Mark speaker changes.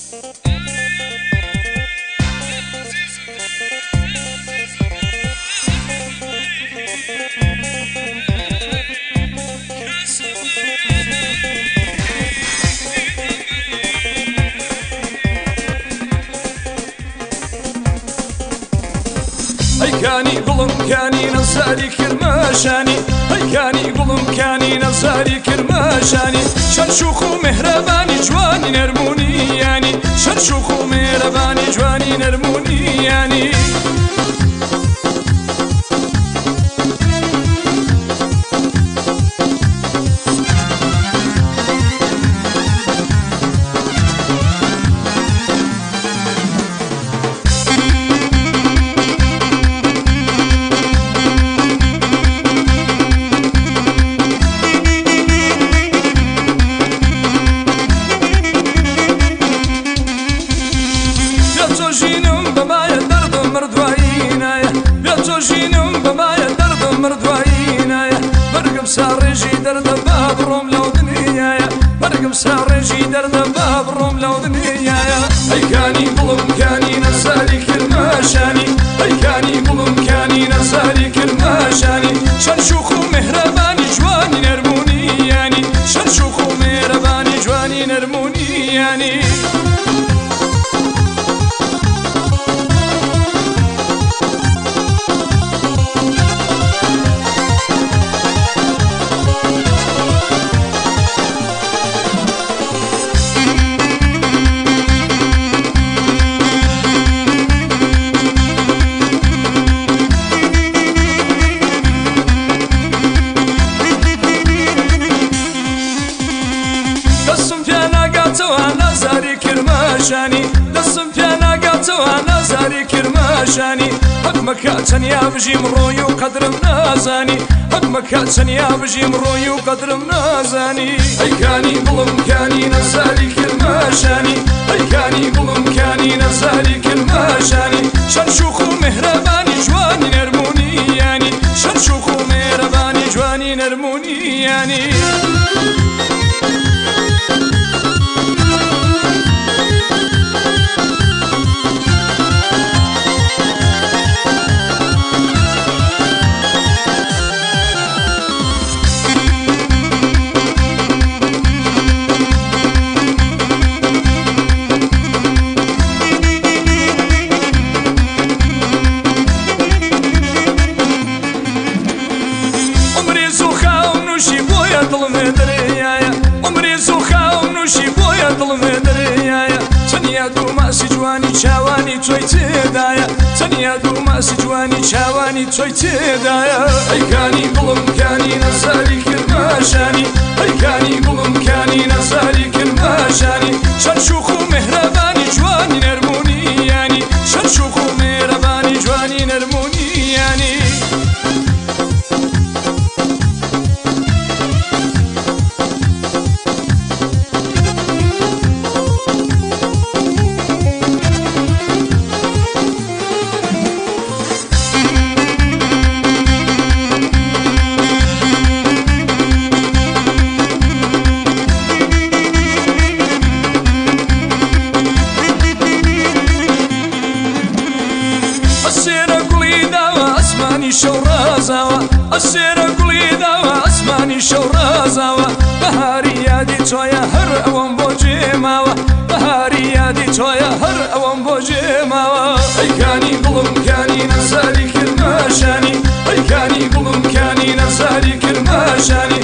Speaker 1: هيكاني قلم كاني نزاري كرماشاني هيكاني قلم كاني نزاري كرماشاني شرشوخ ومهرباني جواني نرموني يعني شرشوخ ومهرباني جواني نرموني يعني سارجي درد باب روم لو دنيايا برقم سارجي درد باب روم لو دنيايا هيكاني قلم كاني نزاري كرماشاني هيكاني قلم كاني نزاري كرماشاني شرشوخ ومهرباني جواني نرموني يعني شرشوخ ومهرباني جواني نرموني يعني دەستم پێ ناگاتەوە نازاری کرماشانی حەکمەکە چەنیا بژیم ڕۆی و قەدرم نازانی حەکمەکە چەنیا بژیم ڕۆی و قەدرم نازانی هەیکانی گوڵم کانی نەزاری کرماشانی هەیکانی گوڵم کانی نەزاری کرماشانی شەرشوخ و مهرەبانی جوانی نەرمونی یانی شەرشوخ و مهرەبانی جوانی نەرمونی یانی جوانی چاوانی توی تێدایە چەنیا دوو ماسی جوانی چاوانی توی تێدایە هەیکانی گوڵم کانی نەزاری کرماشانی هەیکانی گوڵم کانی نەزاری کرماشانی شەرشوخ و مهرەبانی جوانی نەرمونی یانی شەرشوخ و مهرەبانی جوانی نەرمونی یانی السيرة قولي داوا اسماني شو رازاوا بهاري يادي تويا هر اوان بوجي ماوا بهاري يادي تويا هر اوان بوجي ماوا هيكاني قلم كاني نزاري كرماشاني هيكاني قلم كاني نزاري كرماشاني